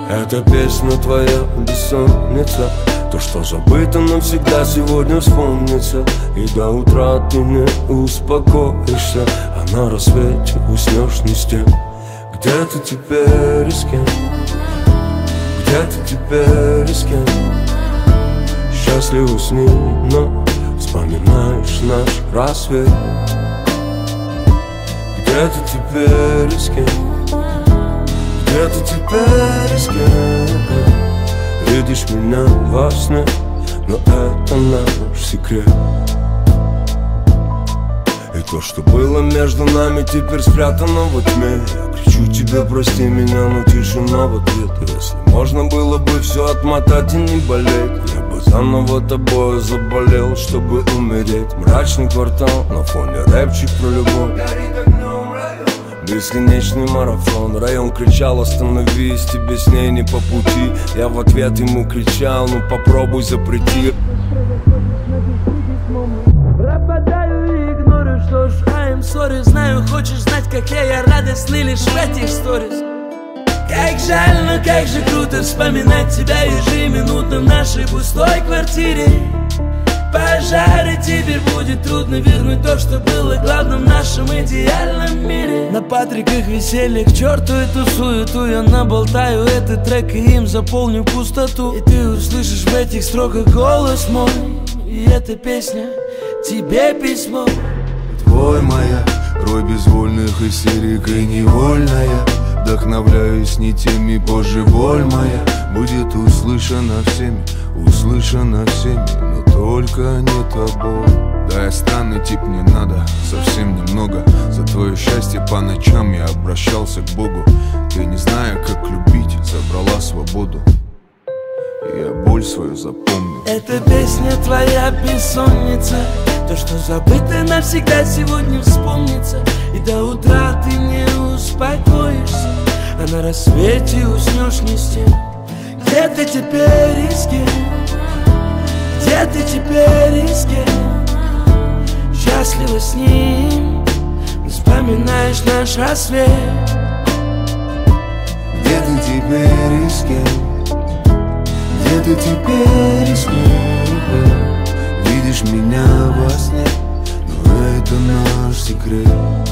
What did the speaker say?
Эта песня твоя бессонница, то, что забыто навсегда, сегодня вспомнится. И до утра ты не успокоишься, а на рассвете уснешь не с тем. Где ты теперь и с кем? Где ты теперь и с кем? Счастливы с ним, но вспоминаешь наш рассвет. Где ты теперь и с кем? Где ты теперь и с кем? Видишь меня во сне, но это наш секрет. И то, что было между нами, теперь спрятано во тьме. Я кричу тебе, прости меня, но тишина в ответ. Если можно было бы все отмотать и не болеть, я бы заново тобой заболел, чтобы умереть. Мрачный квартал, на фоне рэпчик про любовь. Бесконечный марафон. Район кричал: остановись, тебе с ней не по пути. Я в ответ ему кричал: ну попробуй запрети. Пропадаю и игнорю, что ж, I'm sorry. Знаю, хочешь знать, как я радостный лишь в этих сторис. Как жаль, но как же круто вспоминать тебя ежеминутно в нашей пустой квартире. Пожары, теперь будет трудно вернуть то, что было главным в нашем идеальном мире. На Патриках веселье, к черту эту суету. Я наболтаю этот трек и им заполню пустоту. И ты услышишь в этих строках голос мой. И эта песня тебе письмо. Твой моя, рой безвольных истерик и невольная. Вдохновляюсь не теми, позже боль моя будет услышана всеми, но только не тобой. Да, я странный тип, мне надо совсем немного. За твое счастье по ночам я обращался к Богу. Ты, не зная, как любить, забрала свободу. И я боль свою запомню. Эта песня твоя бессонница, то, что забыто навсегда, сегодня вспомнится. И до утра ты не успокоишься, а на рассвете уснешь не с тем. Где ты теперь и с кем? Где ты теперь и с кем? Счастлива с ним, вспоминаешь наш рассвет. Где ты теперь и с кем? Где ты теперь и с кем? Видишь меня во сне, но это наш секрет.